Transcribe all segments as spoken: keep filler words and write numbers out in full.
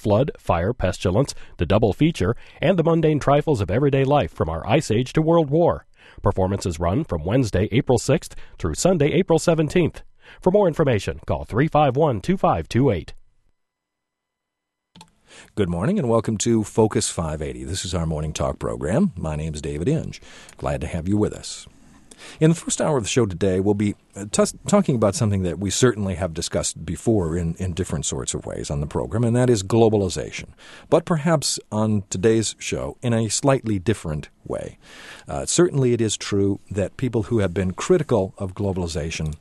flood, fire, pestilence, the double feature, and the mundane trifles of everyday life from our Ice Age to World War. Performances run from Wednesday, April sixth through Sunday, April seventeenth. For more information, call three five one, two five two eight. Good morning and welcome to Focus five eighty. This is our morning talk program. My name is David Inge. Glad to have you with us. In the first hour of the show today, we'll be t- talking about something that we certainly have discussed before in, in different sorts of ways on the program, and that is globalization. But perhaps on today's show in a slightly different way. Uh, certainly it is true that people who have been critical of globalization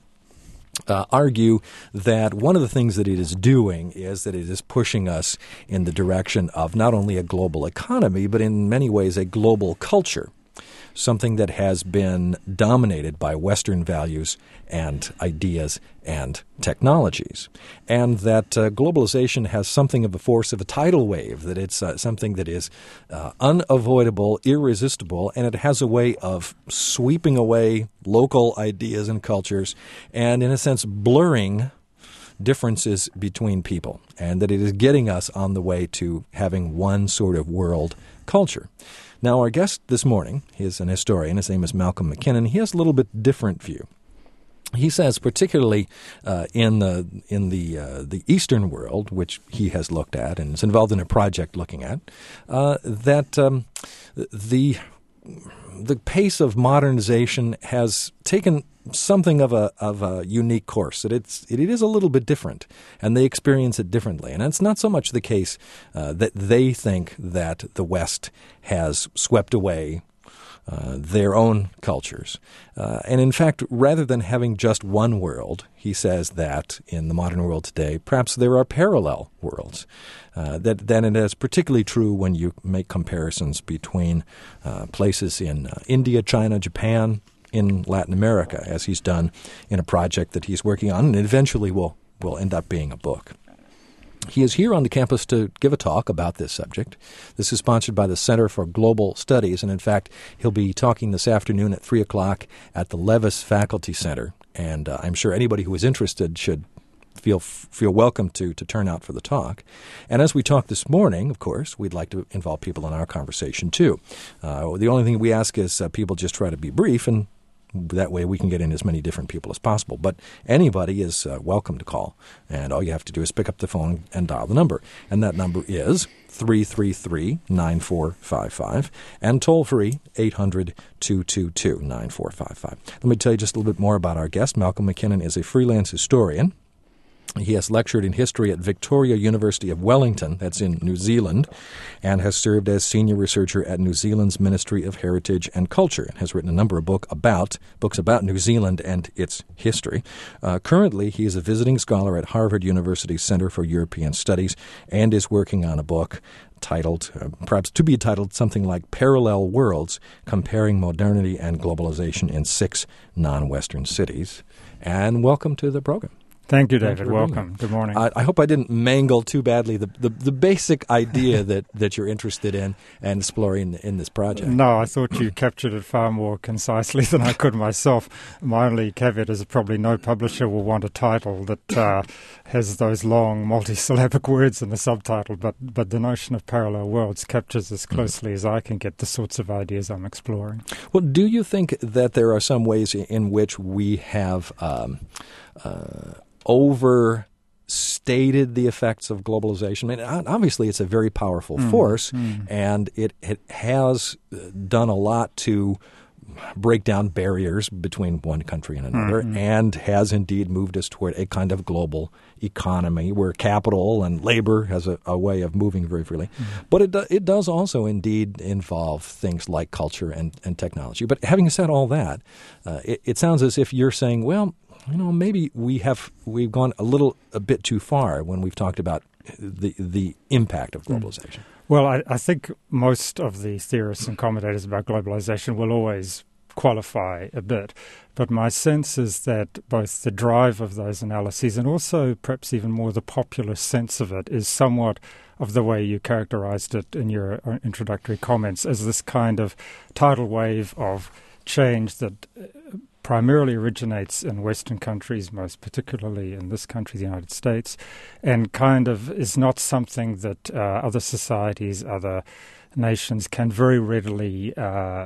Uh, argue that one of the things that it is doing is that it is pushing us in the direction of not only a global economy, but in many ways a global culture, something that has been dominated by Western values and ideas and technologies, and that uh, globalization has something of the force of a tidal wave, that it's uh, something that is uh, unavoidable, irresistible, and it has a way of sweeping away local ideas and cultures and, in a sense, blurring differences between people, and that it is getting us on the way to having one sort of world culture. Now, our guest this morning is an historian. His name is Malcolm MacKinnon. He has a little bit different view. He says, particularly uh, in the in the uh, the Eastern world, which he has looked at and is involved in a project looking at, uh, that um, the the pace of modernization has taken something of a of a unique course. That it's it, it is a little bit different, and they experience it differently. And it's not so much the case uh, that they think that the West has swept away uh, their own cultures. Uh, and in fact, rather than having just one world, he says that in the modern world today, perhaps there are parallel worlds. Uh, that then it is particularly true when you make comparisons between uh, places in uh, India, China, Japan, in Latin America, as he's done in a project that he's working on, and eventually will will end up being a book. He is here on the campus to give a talk about this subject. This is sponsored by the Center for Global Studies, and in fact, he'll be talking this afternoon at three o'clock at the Levis Faculty Center, and uh, I'm sure anybody who is interested should feel feel welcome to to turn out for the talk. And as we talk this morning, of course, we'd like to involve people in our conversation too. Uh, the only thing we ask is uh, people just try to be brief, and that way we can get in as many different people as possible. But anybody is uh, welcome to call, and all you have to do is pick up the phone and dial the number. And that number is three three three, nine four five five, and toll-free eight hundred, two two two, nine four five five. Let me tell you just a little bit more about our guest. Malcolm MacKinnon is a freelance historian. He has lectured in history at Victoria University of Wellington, that's in New Zealand, and has served as senior researcher at New Zealand's Ministry of Heritage and Culture, and has written a number of book about, books about New Zealand and its history. Uh, currently, he is a visiting scholar at Harvard University's Center for European Studies and is working on a book titled, uh, perhaps to be titled, something like Parallel Worlds, Comparing Modernity and Globalization in Six Non-Western Cities. And welcome to the program. Thank you, David. Welcome. Good morning. I, I hope I didn't mangle too badly the, the, the basic idea that, that you're interested in and exploring in this project. No, I thought you captured it far more concisely than I could myself. My only caveat is that probably no publisher will want a title that uh, has those long multisyllabic words in the subtitle, but, but the notion of parallel worlds captures as closely mm. as I can get the sorts of ideas I'm exploring. Well, do you think that there are some ways in which we have um, uh, overstated the effects of globalization? I mean, obviously, it's a very powerful mm, force, mm. and it, it has done a lot to break down barriers between one country and another, mm-hmm. and has indeed moved us toward a kind of global economy where capital and labor has a, a way of moving very freely. Mm-hmm. But it, do, it does also indeed involve things like culture and, and technology. But having said all that, uh, it, it sounds as if you're saying, well, you know, maybe we have we've gone a little a bit too far when we've talked about the the impact of globalization. Mm. Well, I, I think most of the theorists and commentators about globalization will always qualify a bit, but my sense is that both the drive of those analyses and also perhaps even more the popular sense of it is somewhat of the way you characterized it in your introductory comments as this kind of tidal wave of change that primarily originates in Western countries, most particularly in this country, the United States, and kind of is not something that uh, other societies, other nations can very readily uh,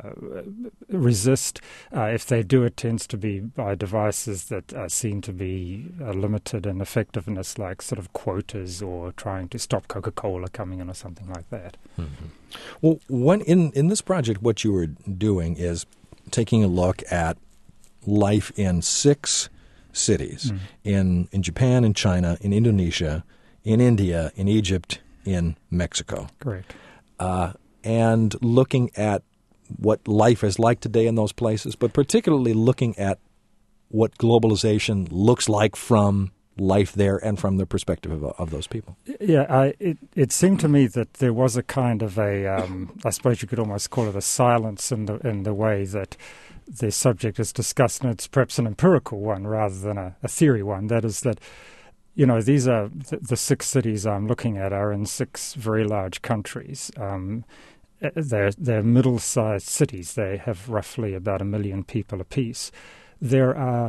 resist. Uh, if they do, it tends to be by devices that are seen to be uh, limited in effectiveness, like sort of quotas or trying to stop Coca-Cola coming in or something like that. Mm-hmm. Well, when in, in this project, what you were doing is taking a look at life in six cities, mm. in, in Japan, in China, in Indonesia, in India, in Egypt, in Mexico. Correct. Uh, and looking at what life is like today in those places, but particularly looking at what globalization looks like from life there and from the perspective of, of those people. Yeah, I, it, it seemed to me that there was a kind of a, um, I suppose you could almost call it a silence in the in the way that the subject is discussed, and it's perhaps an empirical one rather than a, a theory one. That is that, you know, these are the, the six cities I'm looking at are in six very large countries. Um, they're, they're middle-sized cities. They have roughly about a million people apiece. There are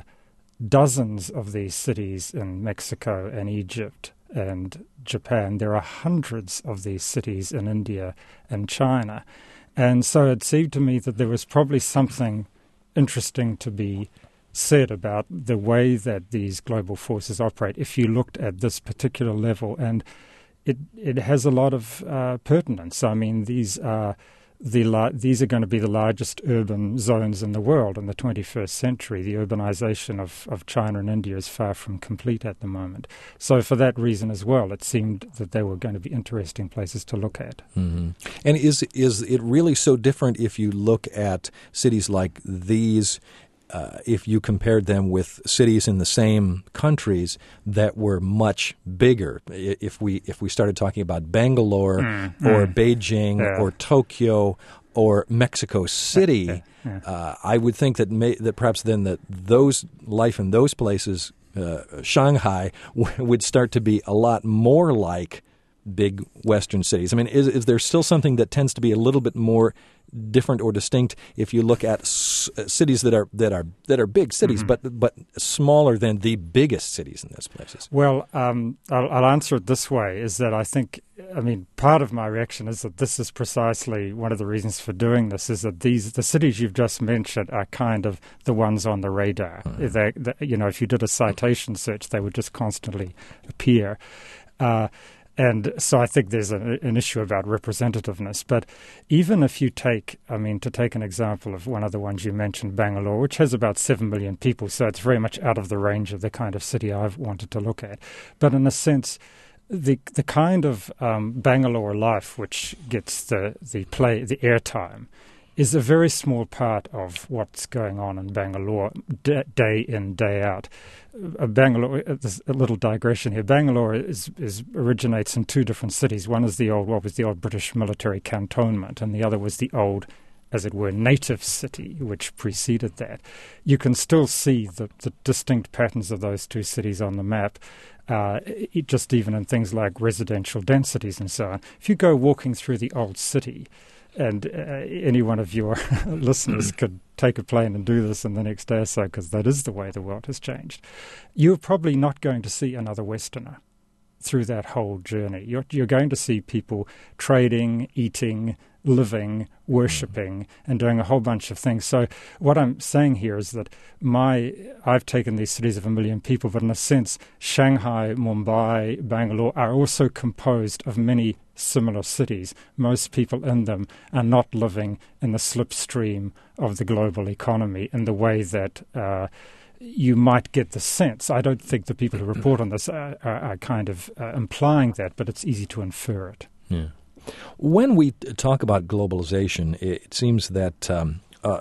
dozens of these cities in Mexico and Egypt and Japan. There are hundreds of these cities in India and China. And so it seemed to me that there was probably something interesting to be said about the way that these global forces operate if you looked at this particular level. And it it has a lot of uh, pertinence. I mean, these are the la- these are going to be the largest urban zones in the world in the twenty-first century. The urbanization of, of China and India is far from complete at the moment. So for that reason as well, it seemed that they were going to be interesting places to look at. Mm-hmm. And is is it really so different if you look at cities like these, uh, if you compared them with cities in the same countries that were much bigger? If we if we started talking about Bangalore mm, or mm. Beijing yeah. or Tokyo or Mexico City, yeah, yeah. Uh, I would think that may, that perhaps then that those life in those places, uh, Shanghai, w- would start to be a lot more like big Western cities. I mean, is is there still something that tends to be a little bit more different or distinct if you look at s- cities that are that are that are big cities, mm-hmm. but but smaller than the biggest cities in those places? Well, um, I'll, I'll answer it this way: is that I think, I mean, part of my reaction is that this is precisely one of the reasons for doing this. Is that these the cities you've just mentioned are kind of the ones on the radar. Mm-hmm. They, they, you know, if you did a citation search, they would just constantly appear. Uh, And so I think there's a, an issue about representativeness. But even if you take, I mean, to take an example of one of the ones you mentioned, Bangalore, which has about seven million people, so it's very much out of the range of the kind of city I've wanted to look at. But in a sense, the the kind of um, Bangalore life which gets the, the play, the airtime, is a very small part of what's going on in Bangalore d- day in, day out. Uh, Bangalore, uh, there's a little digression here. Bangalore is, is originates in two different cities. One is the old, what was the old British military cantonment, and the other was the old, as it were, native city, which preceded that. You can still see the, the distinct patterns of those two cities on the map, uh, it, just even in things like residential densities and so on. If you go walking through the old city, and uh, any one of your listeners could take a plane and do this in the next day or so, because that is the way the world has changed, you're probably not going to see another Westerner through that whole journey. You're, you're going to see people trading, eating, living, worshipping, and doing a whole bunch of things. So what I'm saying here is that my I've taken these cities of a million people, but in a sense, Shanghai, Mumbai, Bangalore are also composed of many similar cities. Most people in them are not living in the slipstream of the global economy in the way that uh, you might get the sense. I don't think the people who report on this are, are, are kind of uh, implying that, but it's easy to infer it. Yeah. When we talk about globalization, it seems that um, uh,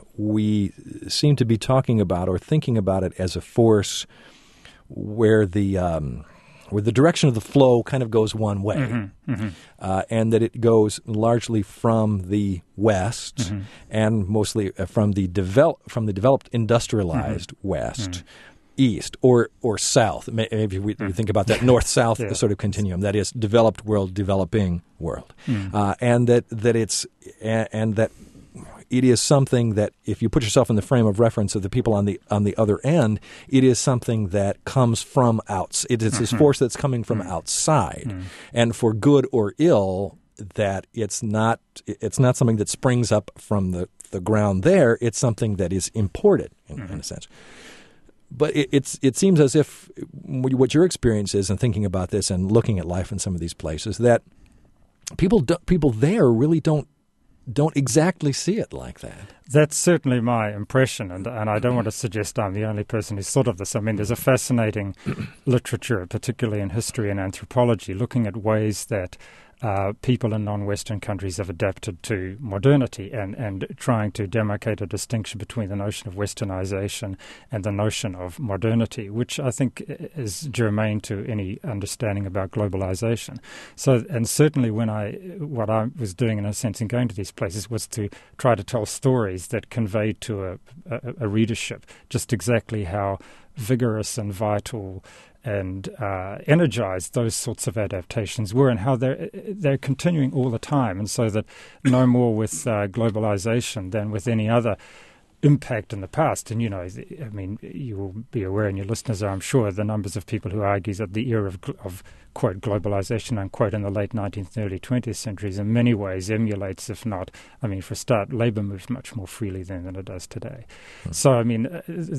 we seem to be talking about or thinking about it as a force where the um, where the direction of the flow kind of goes one way, mm-hmm, mm-hmm. Uh, and that it goes largely from the West mm-hmm. and mostly from the develop from the developed industrialized mm-hmm. West. Mm-hmm. East or or south. Maybe we, we think about that north-south yeah. sort of continuum. That is developed world, developing world, mm. uh, and that that it's and that it is something that, if you put yourself in the frame of reference of the people on the on the other end, it is something that comes from outs. It is mm-hmm. this force that's coming from mm-hmm. outside, mm-hmm. and for good or ill, that it's not it's not something that springs up from the, the ground there. It's something that is imported in, mm-hmm. in a sense. But it, it's it seems as if what your experience is in thinking about this and looking at life in some of these places, that people do, people there really don't don't exactly see it like that. That's certainly my impression, and, and I don't want to suggest I'm the only person who's thought of this. I mean, there's a fascinating literature, particularly in history and anthropology, looking at ways that Uh, people in non-Western countries have adapted to modernity and, and trying to demarcate a distinction between the notion of Westernization and the notion of modernity, which I think is germane to any understanding about globalization. So, and certainly when I, what I was doing in a sense in going to these places was to try to tell stories that conveyed to a, a, a readership just exactly how vigorous and vital and uh, energized those sorts of adaptations were, and how they're, they're continuing all the time. And so that no more with uh, globalization than with any other impact in the past. And, you know, I mean, you will be aware, and your listeners are, I'm sure, the numbers of people who argue that the era of, of quote, globalization, unquote, in the late nineteenth and early twentieth centuries in many ways emulates, if not, I mean, for a start, labor moves much more freely then than it does today. Mm. So, I mean,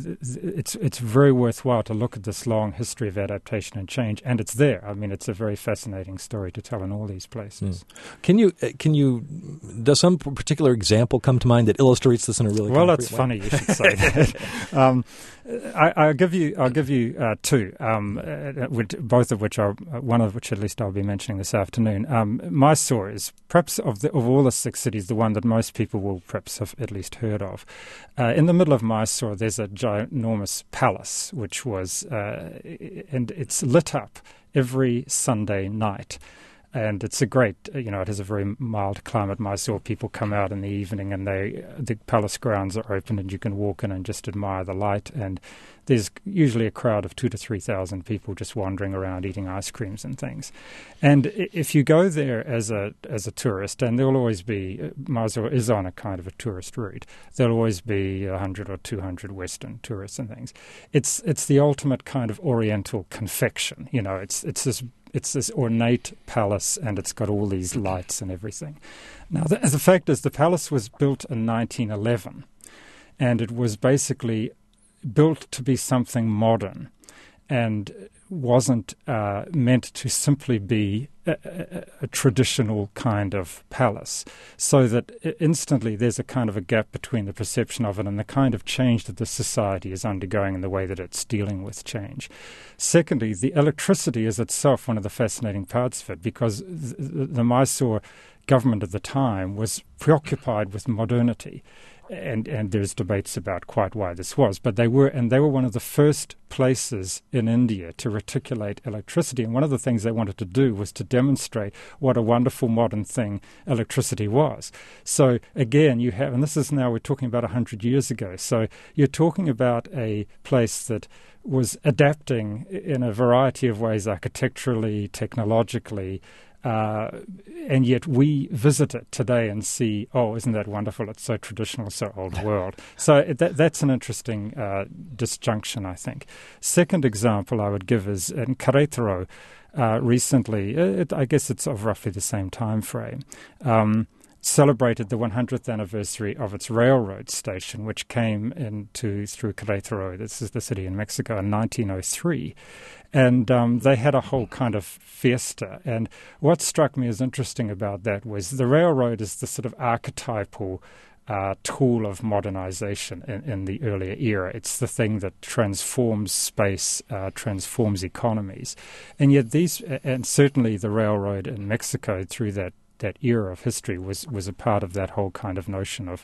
it's it's very worthwhile to look at this long history of adaptation and change, and it's there. I mean, it's a very fascinating story to tell in all these places. Mm. Can you, can you, does some particular example come to mind that illustrates this in a really well, concrete that's way? Funny you should say that. Um, I, I'll give you, I'll give you uh, two, um, uh, which, both of which are, one of which at least I'll be mentioning this afternoon. Um, Mysore is perhaps of the, of all the six cities the one that most people will perhaps have at least heard of. Uh, in the middle of Mysore, there's a ginormous palace, which was, uh, and it's lit up every Sunday night. And it's a great, you know, it has a very mild climate. Mysore people come out in the evening and they, the palace grounds are open and you can walk in and just admire the light. And there's usually a crowd of two to three thousand people just wandering around eating ice creams and things. And if you go there as a as a tourist, and there'll always be, Mysore is on a kind of a tourist route, there'll always be a hundred or two hundred Western tourists and things. It's it's the ultimate kind of Oriental confection. You know, it's it's this. It's this ornate palace, and it's got all these lights and everything. Now, the, the fact is, the palace was built in nineteen eleven, and it was basically built to be something modern, and wasn't uh, meant to simply be a, a, a traditional kind of palace. So that instantly there's a kind of a gap between the perception of it and the kind of change that the society is undergoing in the way that it's dealing with change. Secondly, the electricity is itself one of the fascinating parts of it, because the, the Mysore government at the time was preoccupied with modernity. And and there's debates about quite why this was, but they were, and they were one of the first places in India to reticulate electricity. And one of the things they wanted to do was to demonstrate what a wonderful modern thing electricity was. So again, you have, and this is now, we're talking about one hundred years ago. So you're talking about a place that was adapting in a variety of ways, architecturally, technologically, Uh, and yet we visit it today and see, oh, isn't that wonderful? It's so traditional, so old world. So it, that, that's an interesting uh, disjunction, I think. Second example I would give is in Karetaro uh, recently, it, I guess it's of roughly the same time frame, um, celebrated the one hundredth anniversary of its railroad station, which came into through Querétaro, this is the city in Mexico, in nineteen oh three. And um, they had a whole kind of fiesta. And what struck me as interesting about that was the railroad is the sort of archetypal uh, tool of modernization in, in the earlier era. It's the thing that transforms space, uh, transforms economies. And yet these, and certainly the railroad in Mexico through that that era of history was, was a part of that whole kind of notion of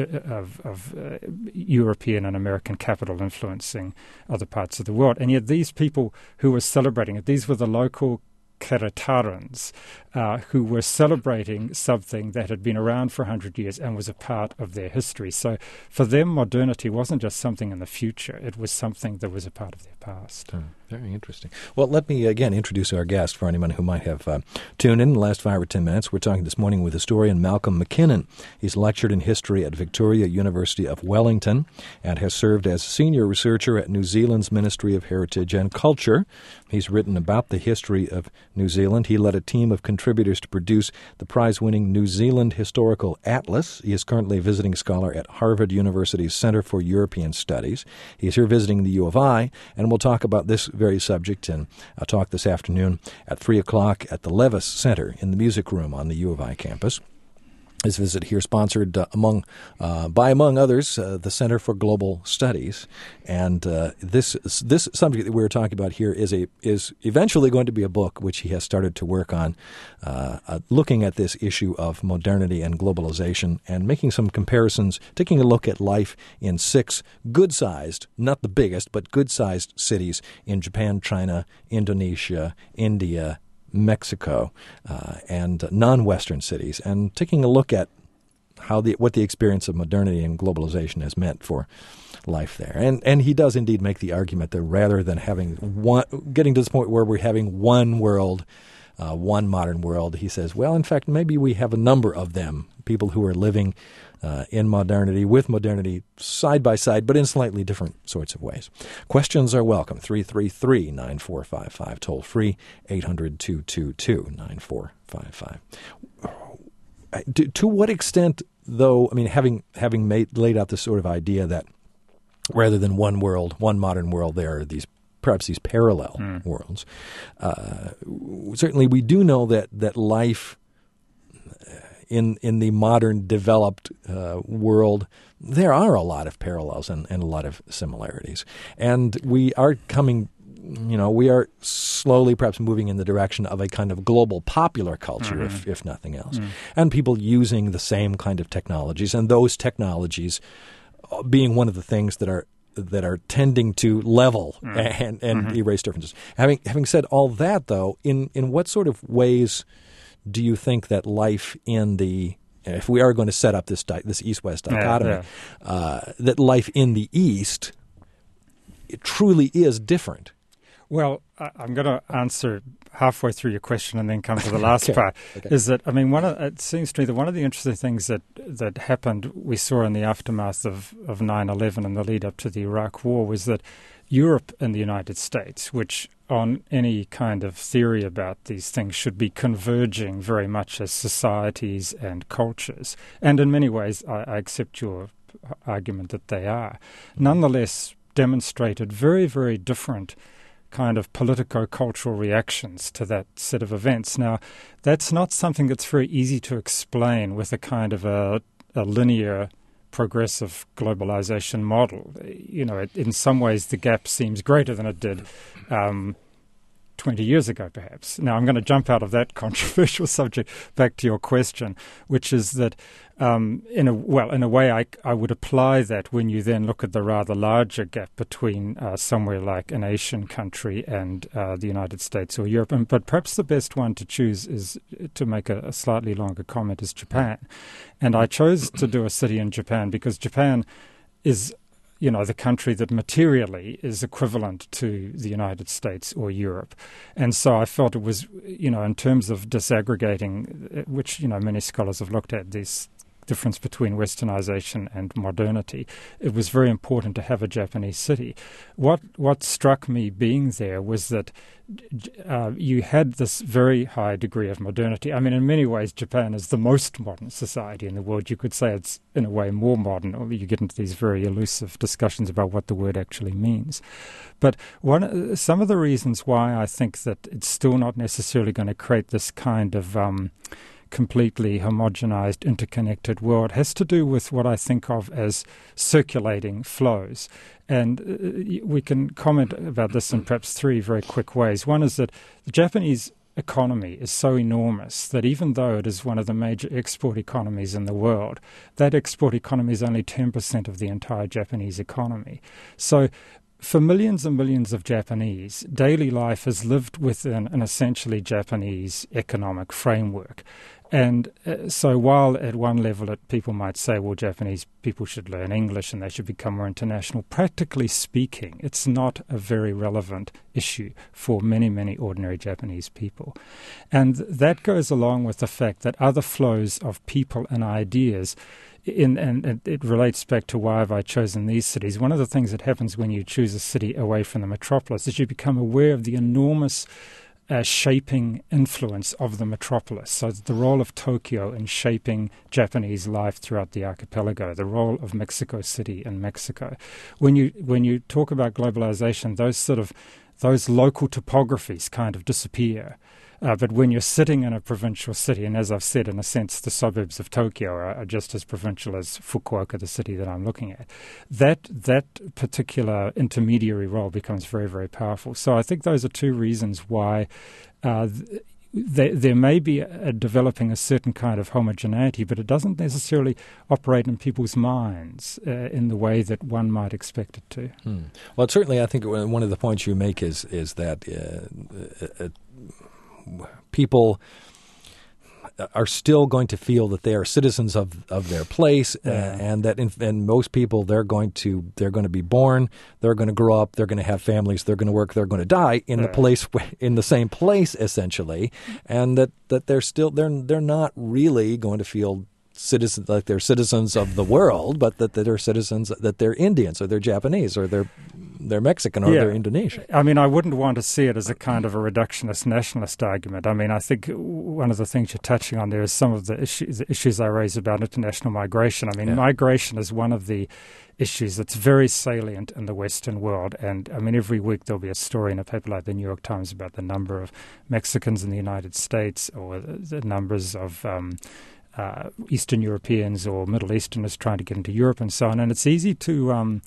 of, of uh, European and American capital influencing other parts of the world. And yet these people who were celebrating it, these were the local Queretarans uh, who were celebrating something that had been around for one hundred years and was a part of their history. So for them, modernity wasn't just something in the future. It was something that was a part of their past. Mm. Very interesting. Well, let me again introduce our guest for anyone who might have uh, tuned in the last five or ten minutes. We're talking this morning with historian Malcolm MacKinnon. He's lectured in history at Victoria University of Wellington and has served as senior researcher at New Zealand's Ministry of Heritage and Culture. He's written about the history of New Zealand. He led a team of contributors to produce the prize-winning New Zealand Historical Atlas. He is currently a visiting scholar at Harvard University's Center for European Studies. He's here visiting the U of I, and we'll talk about this very subject in a talk this afternoon at three o'clock at the Levis Center in the Music Room on the U of I campus. His visit here sponsored uh, among, uh, by among others, uh, the Center for Global Studies, and uh, this this subject that we're talking about here is a is eventually going to be a book which he has started to work on, uh, uh, looking at this issue of modernity and globalization and making some comparisons, taking a look at life in six good-sized, not the biggest, but good-sized cities in Japan, China, Indonesia, India, Mexico, uh, and non-Western cities, and taking a look at how the what the experience of modernity and globalization has meant for life there. And and he does indeed make the argument that rather than having one, getting to this point where we're having one world, uh, one modern world, he says, well, in fact, maybe we have a number of them, people who are living Uh, in modernity, with modernity, side by side, but in slightly different sorts of ways. Questions are welcome. three three three, nine four five five, toll free, eight hundred, two two two, nine four five five. To, to what extent, though, I mean, having having made laid out this sort of idea that rather than one world, one modern world, there are these perhaps these parallel mm. worlds, uh, certainly we do know that, that life In in the modern developed uh, world, there are a lot of parallels and, and a lot of similarities. And we are coming, you know, we are slowly perhaps moving in the direction of a kind of global popular culture, mm-hmm. if, if nothing else. Mm. And people using the same kind of technologies, and those technologies being one of the things that are that are tending to level mm. and, and mm-hmm. erase differences. Having having said all that, though, in, in what sort of ways do you think that life in the, if we are going to set up this di- this East-West dichotomy, yeah, yeah. Uh, that life in the East it truly is different? Well, I'm going to answer halfway through your question and then come to the last okay. part. Okay. Is that, I mean, one of, it seems to me that one of the interesting things that, that happened, we saw in the aftermath of, of nine eleven and the lead up to the Iraq War, was that Europe and the United States, which on any kind of theory about these things should be converging very much as societies and cultures, and in many ways I, I accept your argument that they are, nonetheless demonstrated very, very different kind of politico-cultural reactions to that set of events. Now, that's not something that's very easy to explain with a kind of a, a linear progressive globalization model. You know, it, in some ways the gap seems greater than it did um, twenty years ago, perhaps. Now, I'm going to jump out of that controversial subject back to your question, which is that, um, in a well, in a way, I, I would apply that when you then look at the rather larger gap between uh, somewhere like an Asian country and uh, the United States or Europe. And, but perhaps the best one to choose is to make a, a slightly longer comment is Japan. And I chose to do a city in Japan because Japan is, you know, the country that materially is equivalent to the United States or Europe. And so I felt it was, you know, in terms of disaggregating, which, you know, many scholars have looked at, this difference between westernization and modernity, it was very important to have a Japanese city. What what struck me being there was that uh, you had this very high degree of modernity. I mean, in many ways, Japan is the most modern society in the world. You could say it's, in a way, more modern, or you get into these very elusive discussions about what the word actually means. But one, some of the reasons why I think that it's still not necessarily going to create this kind of Um, completely homogenized, interconnected world has to do with what I think of as circulating flows. And uh, we can comment about this in perhaps three very quick ways. One is that the Japanese economy is so enormous that even though it is one of the major export economies in the world, that export economy is only ten percent of the entire Japanese economy. So for millions and millions of Japanese, daily life is lived within an essentially Japanese economic framework. And uh, so while at one level it, people might say, well, Japanese people should learn English and they should become more international, practically speaking, it's not a very relevant issue for many, many ordinary Japanese people. And that goes along with the fact that other flows of people and ideas, in, and it relates back to why have I chosen these cities. One of the things that happens when you choose a city away from the metropolis is you become aware of the enormous Uh, shaping influence of the metropolis. So the role of Tokyo in shaping Japanese life throughout the archipelago, the role of Mexico City in Mexico. When you when you talk about globalization, those sort of those local topographies kind of disappear. Uh, but when you're sitting in a provincial city, and as I've said, in a sense, the suburbs of Tokyo are, are just as provincial as Fukuoka, the city that I'm looking at, that that particular intermediary role becomes very, very powerful. So I think those are two reasons why uh, th- there, there may be a, a developing a certain kind of homogeneity, but it doesn't necessarily operate in people's minds uh, in the way that one might expect it to. Hmm. Well, certainly I think one of the points you make is, is that uh, uh, people are still going to feel that they are citizens of, of their place, yeah. uh, and that in, and most people they're going to they're going to be born, they're going to grow up, they're going to have families, they're going to work, they're going to die in yeah. the place in the same place essentially, and that, that they're still they're they're not really going to feel citizens like they're citizens of the world, but that, that they're citizens, that they're Indians or they're Japanese or they're they're Mexican or yeah. they're Indonesian. I mean, I wouldn't want to see it as a kind of a reductionist nationalist argument. I mean, I think one of the things you're touching on there is some of the issues, the issues I raise about international migration. I mean, yeah. migration is one of the issues that's very salient in the Western world. And, I mean, every week there'll be a story in a paper like the New York Times about the number of Mexicans in the United States or the numbers of um, uh, Eastern Europeans or Middle Easterners trying to get into Europe and so on. And it's easy to Um,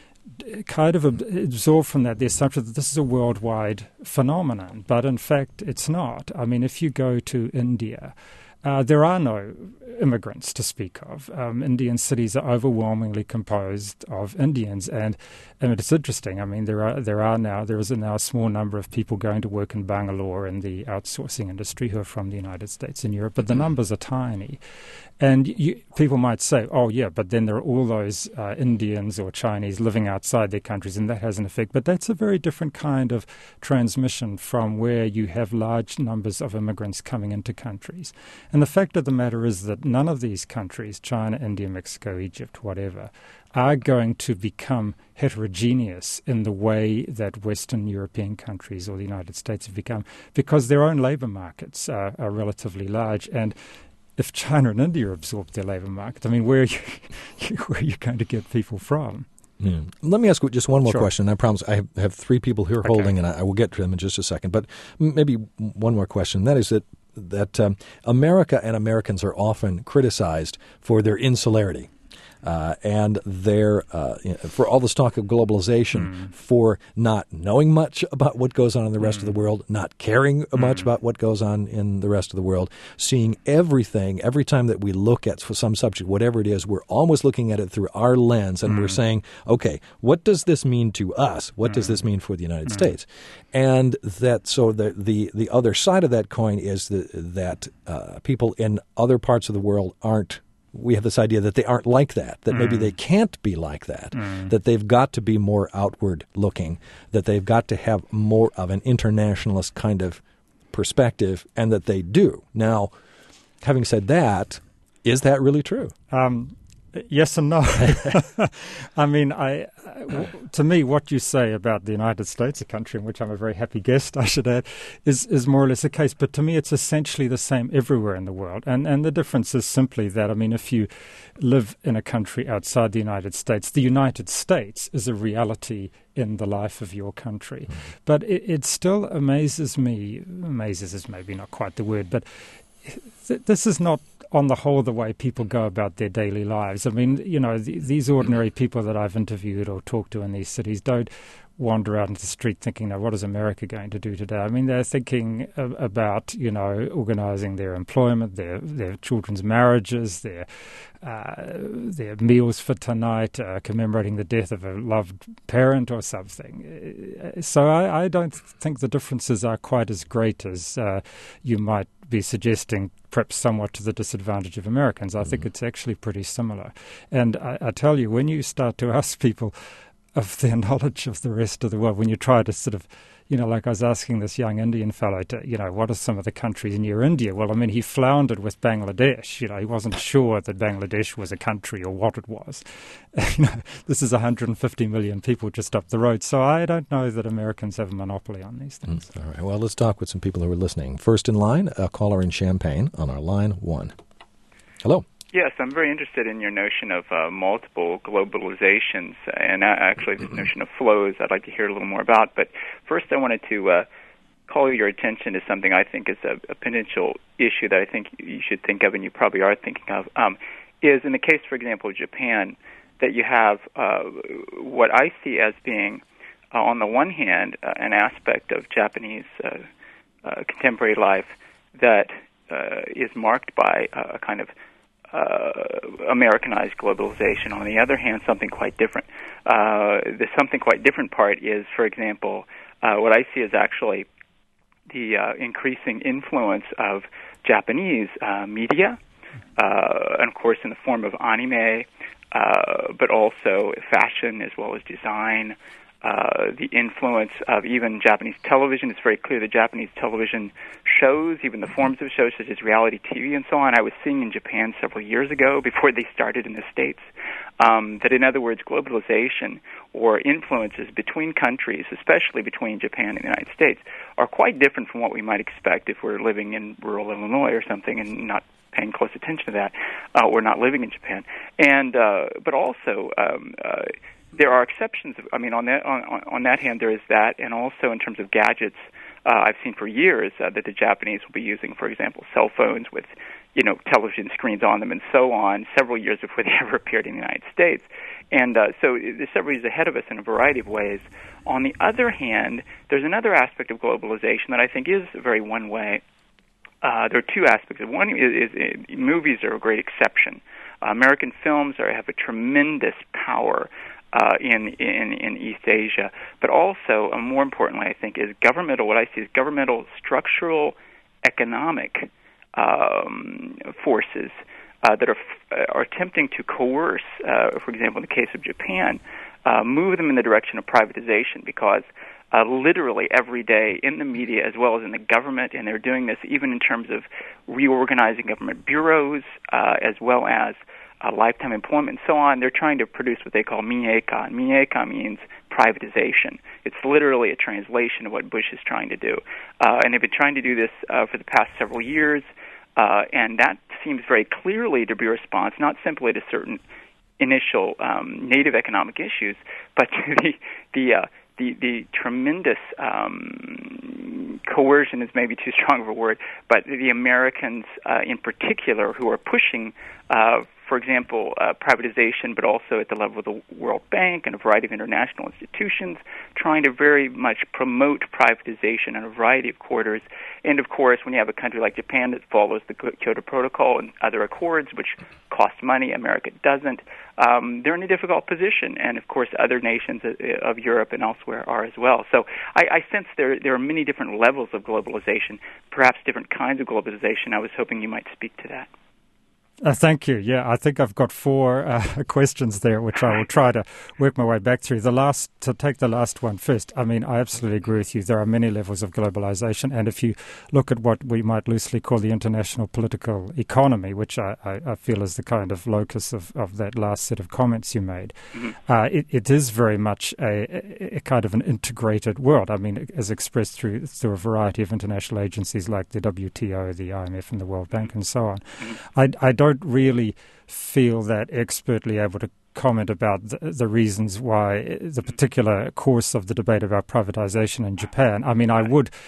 kind of absorb from that the assumption that this is a worldwide phenomenon, but in fact it's not. I mean, if you go to India, uh, there are no immigrants to speak of. Um, Indian cities are overwhelmingly composed of Indians, and I mean, it's interesting. I mean, there are there are now there is a now a small number of people going to work in Bangalore in the outsourcing industry who are from the United States and Europe, but the numbers are tiny. And you, people might say, oh, yeah, but then there are all those uh, Indians or Chinese living outside their countries, and that has an effect. But that's a very different kind of transmission from where you have large numbers of immigrants coming into countries. And the fact of the matter is that none of these countries, China, India, Mexico, Egypt, whatever, are going to become heterogeneous in the way that Western European countries or the United States have become, because their own labour markets are, are relatively large. And if China and India absorb their labour market, I mean, where are you, where are you going to get people from? Yeah. Let me ask you just one more Sure. question. I promise I have, have three people here Okay. holding, and I, I will get to them in just a second. But maybe one more question. That is that that um, America and Americans are often criticized for their insularity. Uh, and their uh, you know, for all this talk of globalization, mm. for not knowing much about what goes on in the rest mm. of the world, not caring much mm. about what goes on in the rest of the world, seeing everything, every time that we look at some subject, whatever it is, we're always looking at it through our lens, and mm. we're saying, okay, what does this mean to us? What mm. does this mean for the United mm. States? And that, so the the, the other side of that coin is the, that uh, people in other parts of the world aren't. We have this idea that they aren't like that, that mm. maybe they can't be like that, mm. that they've got to be more outward looking, that they've got to have more of an internationalist kind of perspective, and that they do. Now, having said that, is that really true? Um, yes and no. I mean, I, I, to me, what you say about the United States, a country in which I'm a very happy guest, I should add, is, is more or less the case. But to me, it's essentially the same everywhere in the world. And, and the difference is simply that, I mean, if you live in a country outside the United States, the United States is a reality in the life of your country. Mm. But it, it still amazes me, amazes is maybe not quite the word, but th- this is not on the whole the way people go about their daily lives. I mean, you know, th- these ordinary people that I've interviewed or talked to in these cities don't wander out into the street thinking, now, what is America going to do today? I mean, they're thinking uh, about, you know, organising their employment, their their children's marriages, their uh, their meals for tonight, uh, commemorating the death of a loved parent or something. So I, I don't think the differences are quite as great as uh, you might be suggesting, perhaps somewhat to the disadvantage of Americans. I mm-hmm. think it's actually pretty similar. And I, I tell you, when you start to ask people of their knowledge of the rest of the world, when you try to sort of, you know, like I was asking this young Indian fellow, to, you know, what are some of the countries near India? Well, I mean, he floundered with Bangladesh. You know, he wasn't sure that Bangladesh was a country or what it was. You know, this is one hundred fifty million people just up the road. So I don't know that Americans have a monopoly on these things. Mm, all right. Well, let's talk with some people who are listening. First in line, a caller in Champaign on our line one. Hello. Yes, I'm very interested in your notion of uh, multiple globalizations, and uh, actually this notion of flows I'd like to hear a little more about. But first I wanted to uh, call your attention to something I think is a, a potential issue that I think you should think of, and you probably are thinking of, um, is in the case, for example, of Japan, that you have uh, what I see as being, uh, on the one hand, uh, an aspect of Japanese uh, uh, contemporary life that uh, is marked by a kind of Uh, Americanized globalization. On the other hand, something quite different. Uh, the something quite different part is, for example, uh, what I see is actually the uh, increasing influence of Japanese uh, media, uh, and of course in the form of anime, uh, but also fashion as well as design. Uh, the influence of even Japanese television. It's very clear that Japanese television shows, even the forms of shows such as reality T V and so on, I was seeing in Japan several years ago before they started in the States, um, that in other words, globalization or influences between countries, especially between Japan and the United States, are quite different from what we might expect if we're living in rural Illinois or something and not paying close attention to that, uh, or not living in Japan. And uh, but also, um, uh, there are exceptions. I mean, on that on, on that hand, there is that, and also in terms of gadgets, uh, I've seen for years uh, that the Japanese will be using, for example, cell phones with, you know, television screens on them and so on, several years before they ever appeared in the United States. And uh, so they're several years ahead of us in a variety of ways. On the other hand, there's another aspect of globalization that I think is very one way. Uh, there are two aspects. One is, is, is movies are a great exception. Uh, American films are, have a tremendous power Uh, in, in in East Asia, but also, uh, more importantly, I think, is governmental. What I see is governmental, structural, economic um, forces uh, that are f- are attempting to coerce, uh, for example, in the case of Japan, uh, move them in the direction of privatization, because uh, literally every day in the media as well as in the government, and they're doing this even in terms of reorganizing government bureaus uh, as well as Uh, lifetime employment and so on, they're trying to produce what they call minyeika. Minyeika means privatization. It's literally a translation of what Bush is trying to do. Uh, and they've been trying to do this uh, for the past several years, uh, and that seems very clearly to be a response not simply to certain initial um, native economic issues, but to the the uh, the, the tremendous um, coercion is maybe too strong of a word, but the Americans uh, in particular who are pushing uh, for example, uh, privatization, but also at the level of the World Bank and a variety of international institutions, trying to very much promote privatization in a variety of quarters. And, of course, when you have a country like Japan that follows the Kyoto Protocol and other accords, which cost money, America doesn't, um, they're in a difficult position. And, of course, other nations of Europe and elsewhere are as well. So I, I sense there, there are many different levels of globalization, perhaps different kinds of globalization. I was hoping you might speak to that. Uh, thank you. Yeah, I think I've got four uh, questions there, which I will try to work my way back through. The last, to take the last one first, I mean, I absolutely agree with you. There are many levels of globalization, and if you look at what we might loosely call the international political economy, which I, I, I feel is the kind of locus of, of that last set of comments you made, mm-hmm. uh, it, it is very much a, a kind of an integrated world. I mean, as expressed through through a variety of international agencies like the W T O, the I M F, and the World Bank, and so on. Mm-hmm. I, I don't really feel that expertly able to comment about the, the reasons why the particular course of the debate about privatization in Japan. I mean, I would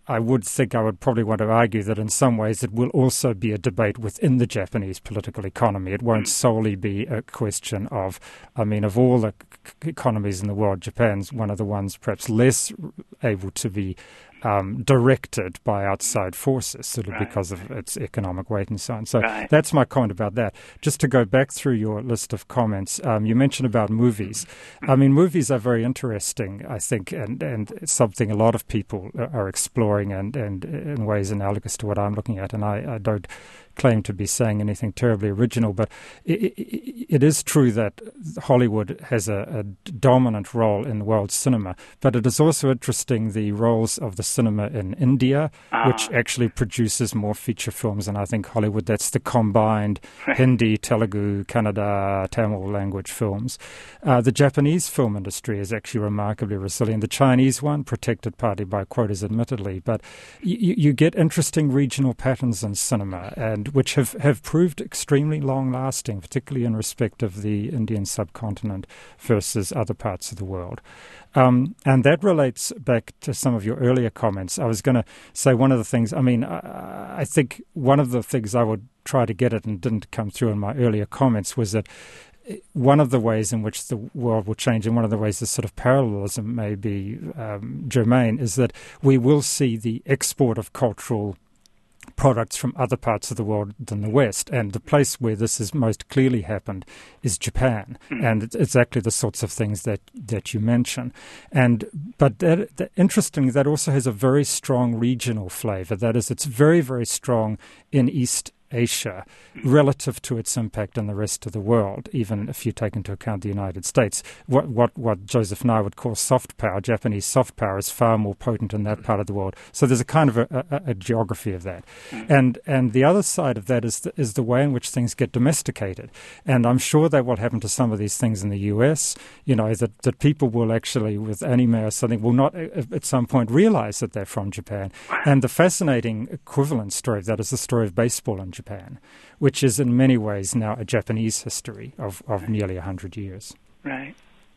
I would think I would probably want to argue that in some ways it will also be a debate within the Japanese political economy. It won't solely be a question of, I mean, of all the c- economies in the world, Japan's one of the ones perhaps less able to be Um, directed by outside forces, sort of right. because of its economic weight and so on. So right. that's my comment about that. Just to go back through your list of comments, um, you mentioned about movies. I mean, movies are very interesting, I think, and, and it's something a lot of people are exploring and, and in ways analogous to what I'm looking at. And I, I don't claim to be saying anything terribly original, but it, it, it is true that Hollywood has a, a dominant role in world cinema, but it is also interesting the roles of the cinema in India, uh-huh. which actually produces more feature films than I think Hollywood. That's the combined Hindi, Telugu, Kannada, Tamil language films. Uh, the Japanese film industry is actually remarkably resilient. The Chinese one, protected partly by quotas admittedly, but you, you get interesting regional patterns in cinema, and which have, have proved extremely long-lasting, particularly in respect of the Indian subcontinent versus other parts of the world. Um, and that relates back to some of your earlier comments. I was going to say one of the things, I mean, I, I think one of the things I would try to get at and didn't come through in my earlier comments was that one of the ways in which the world will change, and one of the ways this sort of parallelism may be um, germane, is that we will see the export of cultural products from other parts of the world than the West. And the place where this has most clearly happened is Japan. Mm. And it's exactly the sorts of things that, that you mention. And but that, that, interestingly, that also has a very strong regional flavor. That is, it's very, very strong in East Asia relative to its impact in the rest of the world, even if you take into account the United States. What what what Joseph Nye would call soft power, Japanese soft power, is far more potent in that part of the world. So there's a kind of a, a, a geography of that. And and the other side of that is the, is the way in which things get domesticated. And I'm sure that will happen to some of these things in the U S, you know, that, that people will actually, with anime or something, will not at some point realize that they're from Japan. And the fascinating equivalent story of that is the story of baseball in Japan, which is in many ways now a Japanese history of, of nearly one hundred years. Right.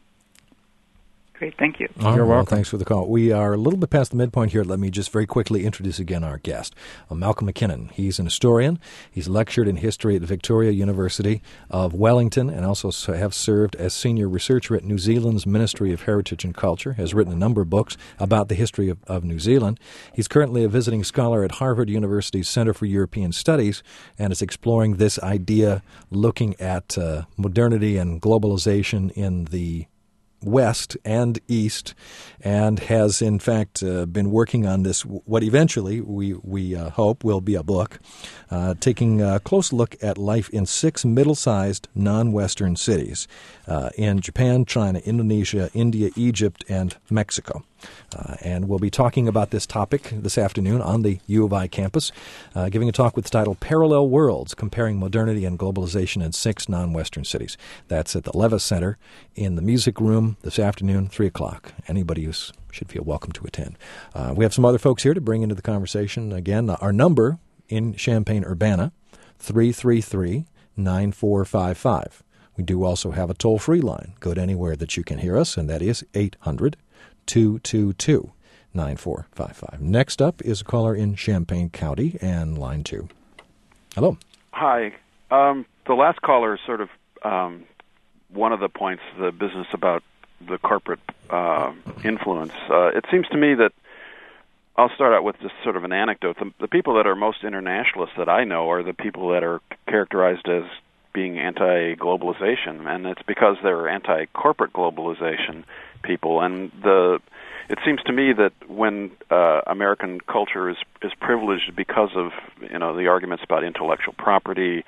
Great, thank you. Oh, You're well, welcome. Thanks for the call. We are a little bit past the midpoint here. Let me just very quickly introduce again our guest, uh, Malcolm McKinnon. He's an historian. He's lectured in history at Victoria University of Wellington and also have served as senior researcher at New Zealand's Ministry of Heritage and Culture, has written a number of books about the history of, of New Zealand. He's currently a visiting scholar at Harvard University's Center for European Studies and is exploring this idea, looking at uh, modernity and globalization in the West and East, and has in fact uh, been working on this, what eventually we we uh, hope will be a book, uh, taking a close look at life in six middle-sized non-Western cities uh, in Japan, China, Indonesia, India, Egypt, and Mexico. Uh, and we'll be talking about this topic this afternoon on the U of I campus, uh, giving a talk with the title Parallel Worlds, Comparing Modernity and Globalization in Six Non-Western Cities. That's at the Levis Center in the Music Room this afternoon, three o'clock. Anybody who should feel welcome to attend. Uh, we have some other folks here to bring into the conversation. Again, our number in Champaign-Urbana, three three three, nine four five five. We do also have a toll-free line. Go to anywhere that you can hear us, and that is eight hundred, two two two, nine four five five. Next up is a caller in Champaign County, and line two. Hello. Hi. Um, the last caller is sort of um, one of the points, the business about the corporate uh, influence. Uh, it seems to me that I'll start out with just sort of an anecdote. The, the people that are most internationalists that I know are the people that are characterized as being anti-globalization, and it's because they're anti-corporate globalization people. And the it seems to me that when uh, American culture is is privileged because of you know the arguments about intellectual property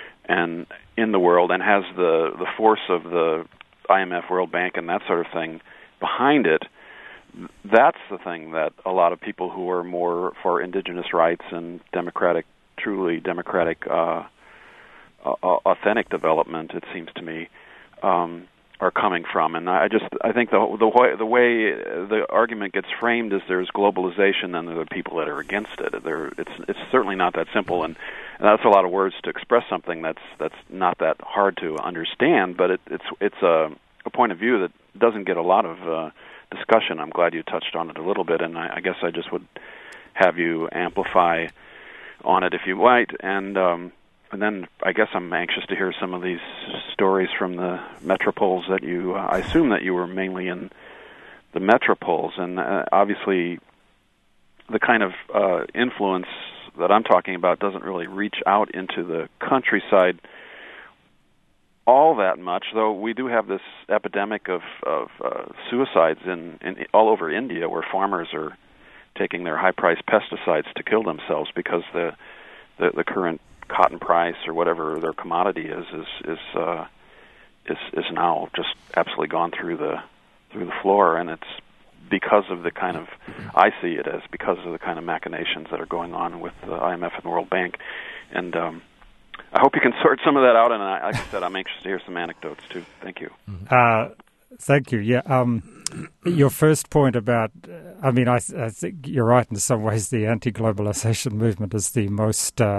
and in the world, and has the the force of the I M F, World Bank, and that sort of thing behind it, that's the thing that a lot of people who are more for indigenous rights and democratic, truly democratic, uh, uh, authentic development, it seems to me, um, are coming from. And I just I think the the way the way the argument gets framed is there's globalization and there are people that are against it. There, it's it's certainly not that simple, and, and that's a lot of words to express something that's that's not that hard to understand. But it, it's it's a, a point of view that doesn't get a lot of uh, discussion. I'm glad you touched on it a little bit, and I, I guess I just would have you amplify on it if you might. And um, and then I guess I'm anxious to hear some of these stories from the metropoles that you, uh, I assume that you were mainly in the metropoles, and uh, obviously the kind of uh, influence that I'm talking about doesn't really reach out into the countryside all that much, though we do have this epidemic of, of uh, suicides in, in all over India, where farmers are taking their high-priced pesticides to kill themselves because the, the the current cotton price or whatever their commodity is is is uh, is, is now just absolutely gone through the through the floor, and it's because of the kind of, I see it as because of the kind of machinations that are going on with the I M F and the World Bank, and um, I hope you can sort some of that out, and I, like I said, I'm anxious to hear some anecdotes, too. Thank you. Uh, thank you. Yeah, um, your first point about, I mean, I, th- I think you're right in some ways. The anti-globalization movement is the most uh,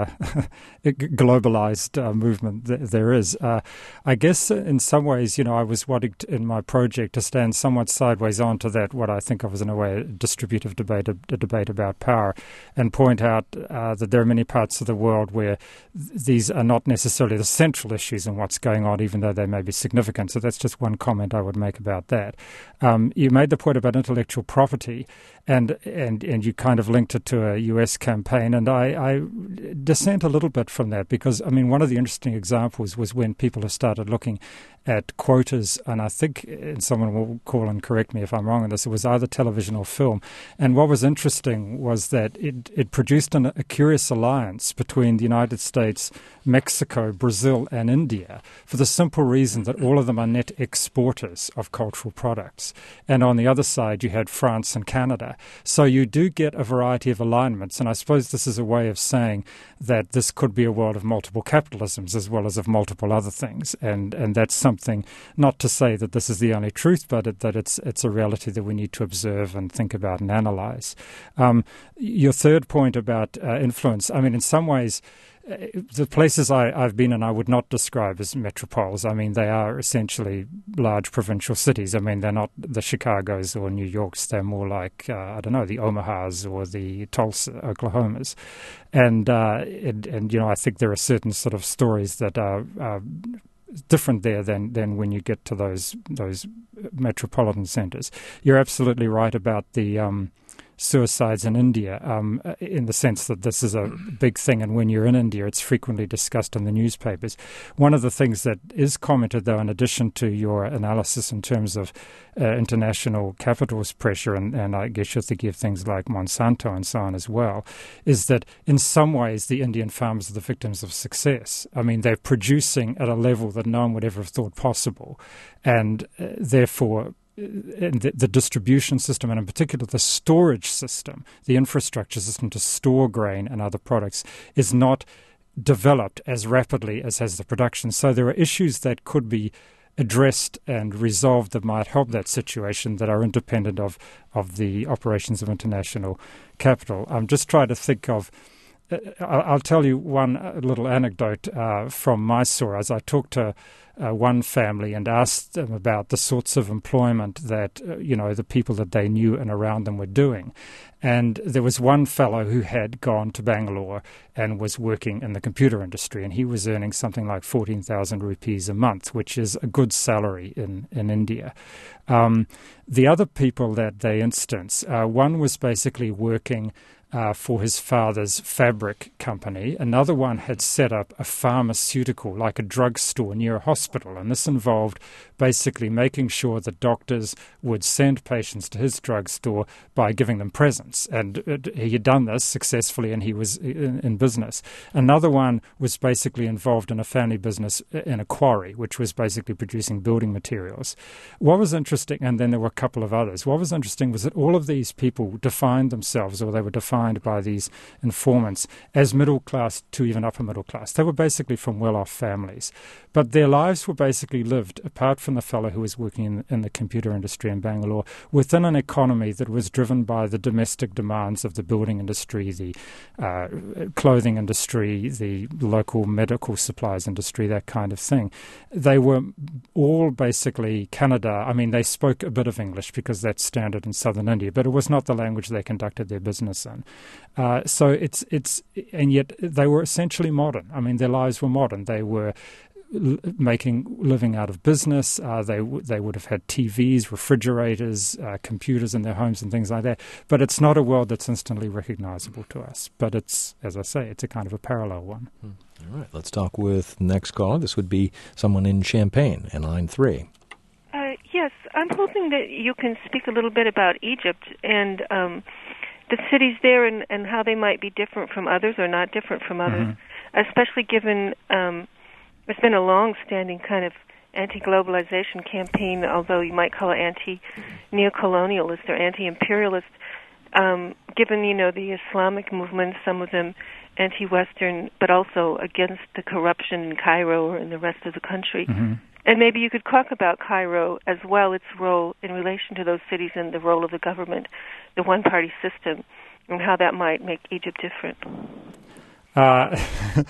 globalized uh, movement th- there is. Uh, I guess in some ways, you know, I was wanting to, in my project to stand somewhat sideways onto that, what I think of as in a way a distributive debate, a, a debate about power, and point out uh, that there are many parts of the world where th- these are not necessarily the central issues in what's going on, even though they may be significant. So that's just one comment I would make about that. Um, you made the point about intellectual property, and and and you kind of linked it to a U S campaign, and I, I dissent a little bit from that, because, I mean, one of the interesting examples was when people have started looking at quotas, and I think, and someone will call and correct me if I'm wrong on this, it was either television or film, and what was interesting was that it, it produced an, a curious alliance between the United States, Mexico, Brazil, and India, for the simple reason that all of them are net exporters of cultural products. And on the other side, you had France and Canada. So you do get a variety of alignments. And I suppose this is a way of saying that this could be a world of multiple capitalisms as well as of multiple other things. And and that's something, not to say that this is the only truth, but it, that it's it's a reality that we need to observe and think about and analyze. Um, your third point about uh, influence, I mean, in some ways, the places I, I've been in I would not describe as metropoles. I mean, they are essentially large provincial cities. I mean, they're not the Chicagos or New Yorks. They're more like, uh, I don't know, the Omahas or the Tulsa, Oklahomas. And, uh, and, and, you know, I think there are certain sort of stories that are, are different there than, than when you get to those those metropolitan centers. You're absolutely right about the Um, suicides in India, um, in the sense that this is a big thing, and when you're in India, it's frequently discussed in the newspapers. One of the things that is commented, though, in addition to your analysis in terms of uh, international capitals pressure, and, and I guess you're thinking of things like Monsanto and so on as well, is that in some ways the Indian farmers are the victims of success. I mean, they're producing at a level that no one would ever have thought possible, and uh, therefore The, the distribution system, and in particular the storage system, the infrastructure system to store grain and other products, is not developed as rapidly as has the production. So there are issues that could be addressed and resolved that might help that situation that are independent of, of the operations of international capital. I'm just trying to think of Uh, I'll tell you one little anecdote uh, from Mysore. As I talked to uh, one family and asked them about the sorts of employment that, uh, you know, the people that they knew and around them were doing. And there was one fellow who had gone to Bangalore and was working in the computer industry, and he was earning something like fourteen thousand rupees a month, which is a good salary in, in India. Um, the other people that they instance, uh, one was basically working Uh, for his father's fabric company. Another one had set up a pharmaceutical, like a drugstore near a hospital, and this involved basically making sure that doctors would send patients to his drugstore by giving them presents. And uh, he had done this successfully, and he was in, in business. Another one was basically involved in a family business in a quarry, which was basically producing building materials. What was interesting, and then there were a couple of others, what was interesting was that all of these people defined themselves, or they were defined by these informants, as middle class to even upper middle class. They were basically from well-off families. But their lives were basically lived, apart from the fellow who was working in, in the computer industry in Bangalore, within an economy that was driven by the domestic demands of the building industry, the uh, clothing industry, the local medical supplies industry, that kind of thing. They were all basically Kannada. I mean, they spoke a bit of English because that's standard in southern India, but it was not the language they conducted their business in. Uh, so it's it's and yet they were essentially modern. I mean, their lives were modern. They were l- making living out of business. Uh, they w- they would have had T Vs, refrigerators, uh, computers in their homes, and things like that. But it's not a world that's instantly recognizable to us. But it's, as I say, it's a kind of a parallel one. Hmm. All right, let's talk with next caller. This would be someone in Champaign, in line three. Uh, yes, I'm hoping that you can speak a little bit about Egypt and um, the cities there and, and how they might be different from others or not different from others, mm-hmm. especially given um, it's been a long-standing kind of anti-globalization campaign, although you might call it anti-neocolonialist or anti-imperialist, um, given, you know, the Islamic movement, some of them anti-Western, but also against the corruption in Cairo or in the rest of the country. Mm-hmm. And maybe you could talk about Cairo as well, its role in relation to those cities and the role of the government, the one-party system, and how that might make Egypt different. Uh,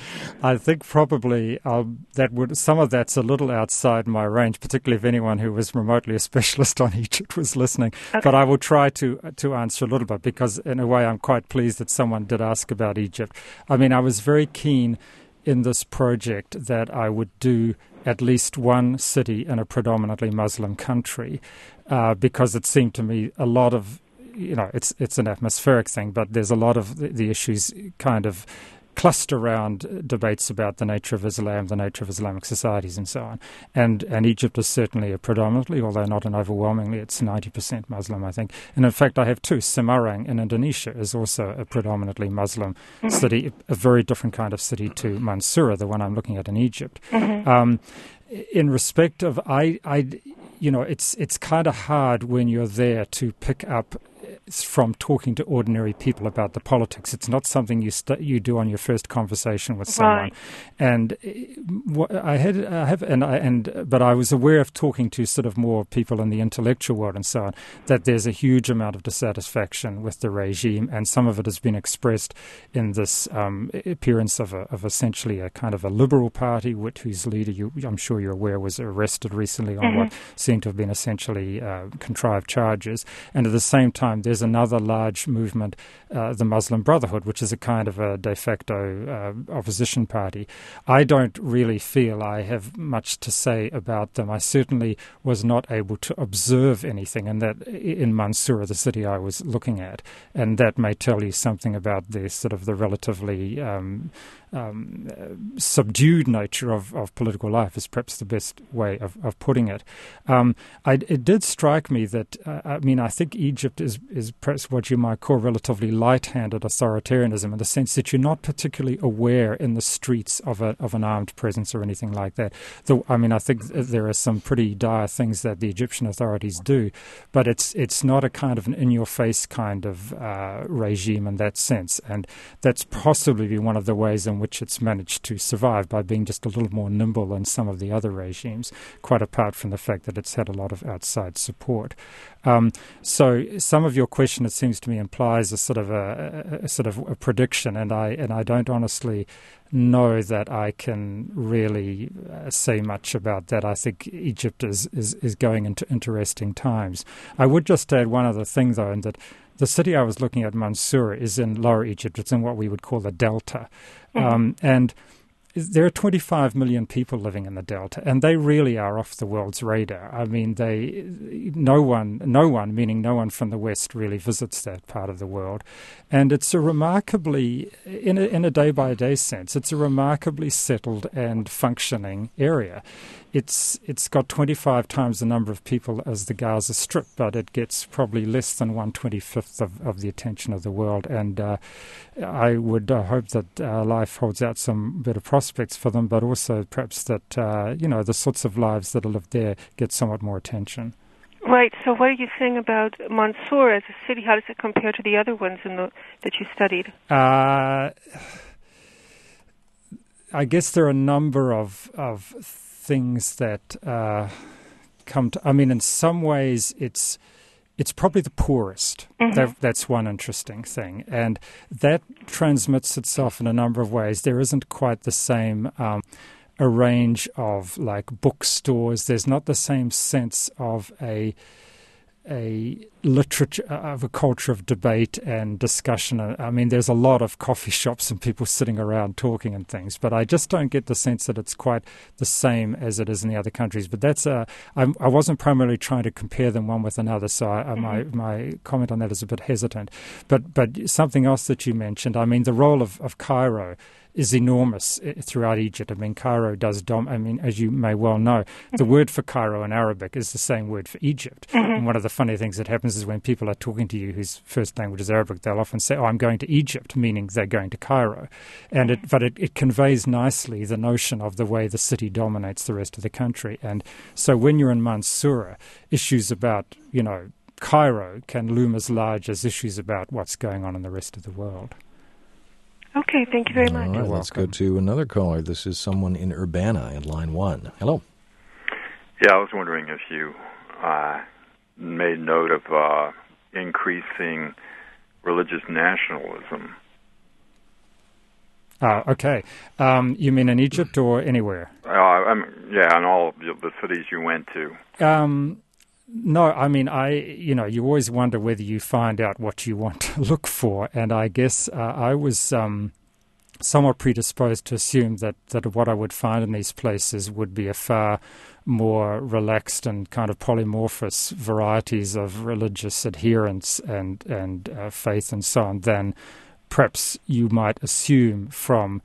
I think probably uh, that would some of that's a little outside my range, particularly if anyone who was remotely a specialist on Egypt was listening. Okay. But I will try to to answer a little bit, because in a way I'm quite pleased that someone did ask about Egypt. I mean, I was very keen in this project that I would do at least one city in a predominantly Muslim country, uh, because it seemed to me a lot of, you know, it's it's an atmospheric thing, but there's a lot of the, the issues kind of cluster around debates about the nature of Islam, the nature of Islamic societies, and so on. And and Egypt is certainly a predominantly, although not an overwhelmingly, it's ninety percent Muslim, I think. And in fact, I have two. Semarang in Indonesia is also a predominantly Muslim mm-hmm. city, a very different kind of city to Mansoura, the one I'm looking at in Egypt. Mm-hmm. Um, in respect of, I, I, you know, it's it's kind of hard when you're there to pick up from talking to ordinary people about the politics. It's not something you st- you do on your first conversation with someone. Right. And what I had, I have, and I, and but I was aware of talking to sort of more people in the intellectual world and so on, that there's a huge amount of dissatisfaction with the regime, and some of it has been expressed in this um, appearance of a, of essentially a kind of a liberal party, which, whose leader, you, I'm sure you're aware, was arrested recently on mm-hmm. what seemed to have been essentially uh, contrived charges. And at the same time, there's another large movement, uh, the Muslim Brotherhood, which is a kind of a de facto uh, opposition party. I don't really feel I have much to say about them. I certainly was not able to observe anything in that in Mansoura, the city I was looking at, and that may tell you something about the sort of the relatively um, um, uh, subdued nature of, of political life, is perhaps the best way of, of putting it. Um, I, it did strike me that, uh, I mean, I think Egypt is, is perhaps what you might call relatively light-handed authoritarianism, in the sense that you're not particularly aware in the streets of a, of an armed presence or anything like that. The, I mean, I think there are some pretty dire things that the Egyptian authorities do, but it's it's not a kind of an in-your-face kind of uh, regime in that sense, and that's possibly one of the ways in which it's managed to survive, by being just a little more nimble than some of the other regimes, quite apart from the fact that it's had a lot of outside support. Um, so some of your question, it seems to me, implies a sort of a, a, a sort of a prediction, and I and I don't honestly know that I can really uh, say much about that. I think Egypt is, is, is going into interesting times. I would just add one other thing, though, and that the city I was looking at, Mansoura, is in Lower Egypt. It's in what we would call the Delta. Mm-hmm. Um, and there are twenty-five million people living in the Delta, and they really are off the world's radar. I mean, they, no one, no one, meaning no one from the West, really visits that part of the world. And it's a remarkably, in a, in a day-by-day sense, it's a remarkably settled and functioning area. It's it's got twenty-five times the number of people as the Gaza Strip, but it gets probably less than one twenty-fifth of, of the attention of the world. And uh, I would uh, hope that uh, life holds out some better prospects for them, but also perhaps that uh, you know the sorts of lives that are lived there get somewhat more attention. Right. So, what are you saying about Mansoura as a city? How does it compare to the other ones in the, that you studied? Uh, I guess there are a number of of things that uh, come to. I mean, in some ways, it's it's probably the poorest. Mm-hmm. That, that's one interesting thing, and that transmits itself in a number of ways. There isn't quite the same um, a range of like bookstores. There's not the same sense of a a literature of a culture of debate and discussion. I mean, there's a lot of coffee shops and people sitting around talking and things, but I just don't get the sense that it's quite the same as it is in the other countries. But that's uh, I, I wasn't primarily trying to compare them one with another, so I, mm-hmm. my my comment on that is a bit hesitant. But but something else that you mentioned, I mean, the role of, of Cairo is enormous throughout Egypt. I mean, Cairo does dom. I mean, as you may well know, the word for Cairo in Arabic is the same word for Egypt. Mm-hmm. And one of the funny things that happens is when people are talking to you whose first language is Arabic, they'll often say, "Oh, I'm going to Egypt," meaning they're going to Cairo. And it, but it, it conveys nicely the notion of the way the city dominates the rest of the country. And so when you're in Mansoura, issues about, you know, Cairo can loom as large as issues about what's going on in the rest of the world. Okay, thank you very much. All right, let's go to another caller. This is someone in Urbana in line one. Hello. Yeah, I was wondering if you uh, made note of uh, increasing religious nationalism. Ah, okay. Um, you mean in Egypt or anywhere? Uh, I'm, yeah, in all of the cities you went to. Um, no, I mean, I, you know, you always wonder whether you find out what you want to look for. And I guess uh, I was um, somewhat predisposed to assume that, that what I would find in these places would be a far more relaxed and kind of polymorphous varieties of religious adherence and, and uh, faith and so on than perhaps you might assume from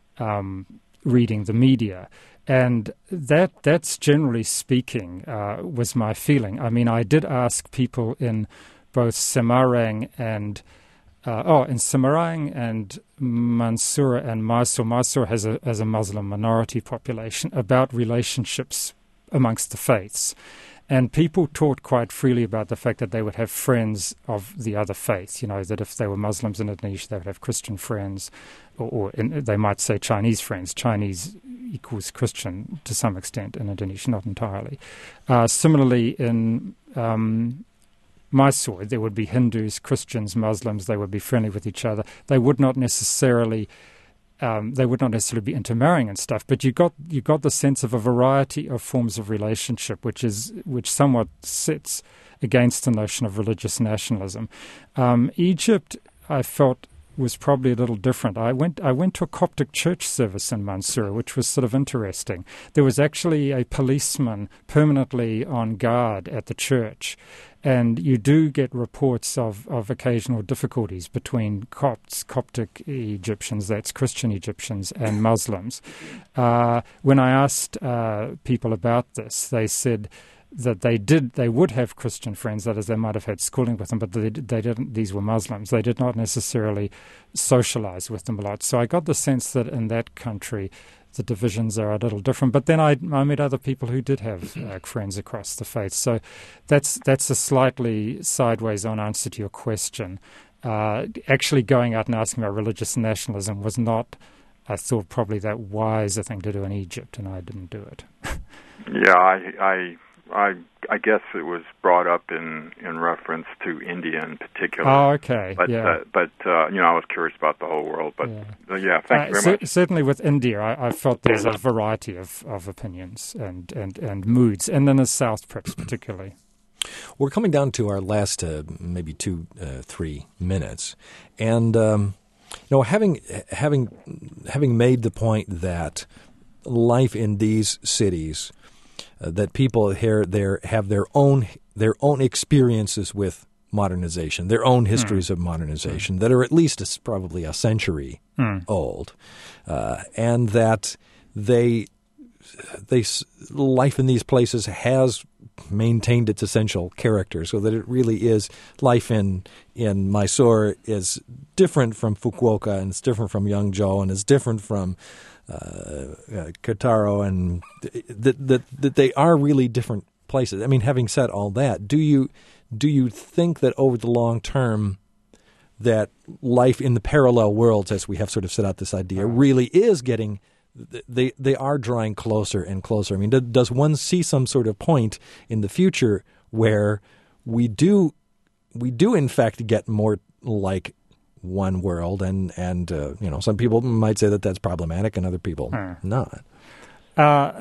um, reading the media. And that that's generally speaking uh, was my feeling. I mean, I did ask people in both Semarang and uh, oh, in Semarang and Mansoura and Mysore. Mysore has a has a Muslim minority population about relationships amongst the faiths. And people talked quite freely about the fact that they would have friends of the other faith, you know, that if they were Muslims in Indonesia, they would have Christian friends, or, or in, they might say Chinese friends. Chinese equals Christian to some extent in Indonesia, not entirely. Uh, similarly, in um, Mysore, there would be Hindus, Christians, Muslims. They would be friendly with each other. They would not necessarily... Um, they would not necessarily be intermarrying and stuff, but you got you got the sense of a variety of forms of relationship, which is which somewhat sits against the notion of religious nationalism. Um, Egypt, I felt, was probably a little different. I went I went to a Coptic church service in Mansoura, which was sort of interesting. There was actually a policeman permanently on guard at the church. And you do get reports of, of occasional difficulties between Copts, Coptic Egyptians, that's Christian Egyptians, and Muslims. Uh, when I asked uh, people about this, they said that they did, they would have Christian friends, that is, they might have had schooling with them, but they, they didn't. These were Muslims. They did not necessarily socialize with them a lot. So I got the sense that in that country, the divisions are a little different. But then I, I met other people who did have uh, friends across the faith. So that's that's a slightly sideways on answer to your question. Uh, actually going out and asking about religious nationalism was not, I thought, probably that wise a thing to do in Egypt, and I didn't do it. Yeah, I, I, I, I guess it was brought up in, in reference to India in particular. Oh, okay. But, yeah. uh, but uh, you know, I was curious about the whole world. But yeah, uh, yeah thank uh, you very c- much. Certainly with India, I, I felt there's a variety of, of opinions and, and, and moods, and in the South, perhaps particularly. We're coming down to our last uh, maybe two, uh, three minutes, and um, you know, having having having made the point that life in these cities, uh, that people here there have their own their own experiences with modernization, their own histories mm. of modernization mm. that are at least a, probably a century mm. old, uh, and that they they life in these places has maintained its essential character, so that it really is life in in Mysore is different from Fukuoka, and it's different from Yangzhou, and it's different from uh, uh, Kotaro, and that that that they are really different places. I mean, having said all that, do you do you think that over the long term that life in the parallel worlds, as we have sort of set out this idea, really is getting They they are drawing closer and closer. I mean, does one see some sort of point in the future where we do we do in fact get more like one world, and and uh, you know, some people might say that that's problematic, and other people hmm. not. Uh,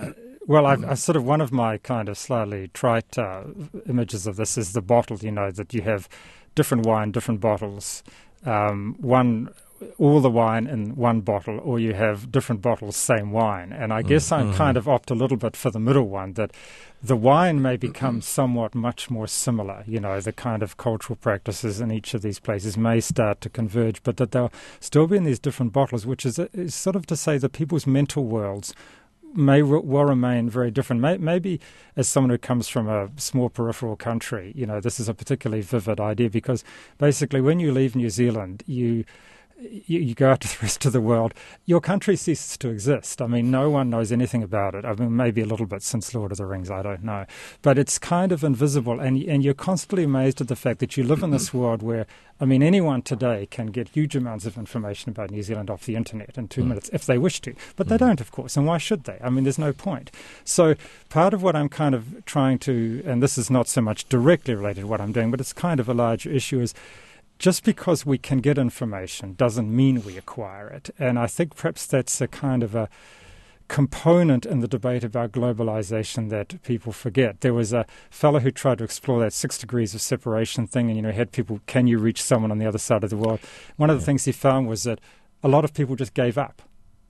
Well, I, I sort of, one of my kind of slightly trite uh, images of this is the bottle, you know, that you have different wine, different bottles, um, one, all the wine in one bottle, or you have different bottles, same wine. And I guess mm-hmm. I kind of opt a little bit for the middle one, that the wine may become somewhat much more similar, you know, the kind of cultural practices in each of these places may start to converge, but that they'll still be in these different bottles, which is, is sort of to say that people's mental worlds may re- well remain very different. May- maybe as someone who comes from a small peripheral country, you know, this is a particularly vivid idea, because basically when you leave New Zealand, you... You, you go out to the rest of the world, your country ceases to exist. I mean, no one knows anything about it. I mean, maybe a little bit since Lord of the Rings, I don't know. But it's kind of invisible, and and you're constantly amazed at the fact that you live in this world where, I mean, anyone today can get huge amounts of information about New Zealand off the internet in two mm. minutes, if they wish to. But they don't, of course, and why should they? I mean, there's no point. So part of what I'm kind of trying to, and this is not so much directly related to what I'm doing, but it's kind of a larger issue, is just because we can get information doesn't mean we acquire it. And I think perhaps that's a kind of a component in the debate about globalization that people forget. There was a fellow who tried to explore that six degrees of separation thing, and, you know, had people, can you reach someone on the other side of the world? One of the yeah. things he found was that a lot of people just gave up.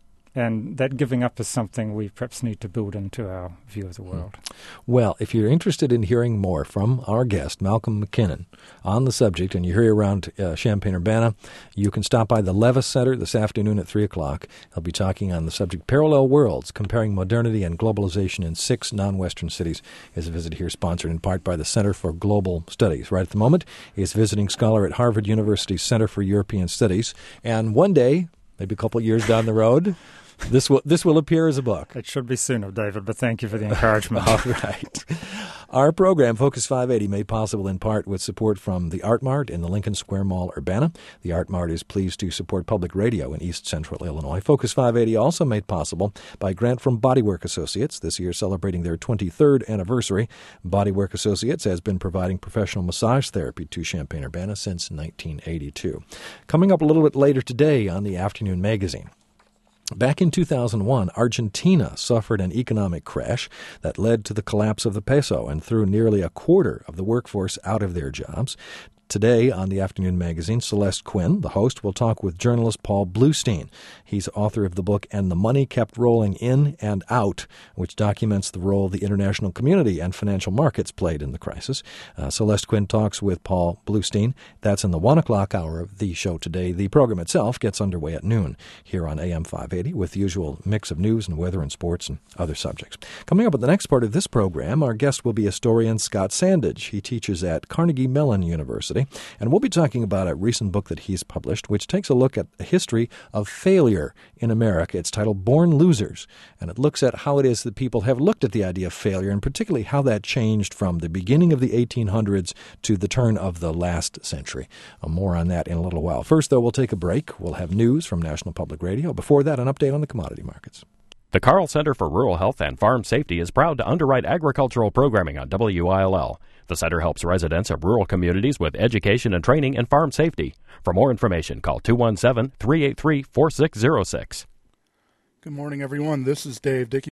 And that giving up is something we perhaps need to build into our view of the world. Well, if you're interested in hearing more from our guest, Malcolm McKinnon, on the subject, and you're here around uh, Champaign-Urbana, you can stop by the Levis Center this afternoon at three o'clock. He'll be talking on the subject, Parallel Worlds, Comparing Modernity and Globalization in Six Non-Western Cities. His visit here sponsored in part by the Center for Global Studies. Right at the moment, he is visiting scholar at Harvard University's Center for European Studies. And one day, maybe a couple of years down the road, This will this will appear as a book. It should be sooner, David, but thank you for the encouragement. All right. Our program, Focus five eighty, made possible in part with support from the Art Mart in the Lincoln Square Mall, Urbana. The Art Mart is pleased to support public radio in East Central Illinois. Focus five eighty also made possible by a grant from Bodywork Associates, this year celebrating their twenty-third anniversary. Bodywork Associates has been providing professional massage therapy to Champaign-Urbana since nineteen eighty-two. Coming up a little bit later today on the Afternoon Magazine. Back in two thousand one, Argentina suffered an economic crash that led to the collapse of the peso and threw nearly a quarter of the workforce out of their jobs. Today on the Afternoon Magazine, Celeste Quinn, the host, will talk with journalist Paul Bluestein. He's author of the book And the Money Kept Rolling In and Out, which documents the role the international community and financial markets played in the crisis. Uh, Celeste Quinn talks with Paul Bluestein. That's in the one o'clock hour of the show today. The program itself gets underway at noon here on A M five eighty with the usual mix of news and weather and sports and other subjects. Coming up at the next part of this program, our guest will be historian Scott Sandage. He teaches at Carnegie Mellon University. And we'll be talking about a recent book that he's published, which takes a look at the history of failure in America. It's titled Born Losers, and it looks at how it is that people have looked at the idea of failure, and particularly how that changed from the beginning of the eighteen hundreds to the turn of the last century. Uh, more on that in a little while. First, though, we'll take a break. We'll have news from National Public Radio. Before that, an update on the commodity markets. The Carl Center for Rural Health and Farm Safety is proud to underwrite agricultural programming on W I L L. The center helps residents of rural communities with education and training in farm safety. For more information, call two one seven, three eight three, four six zero six. Good morning, everyone. This is Dave Dickey.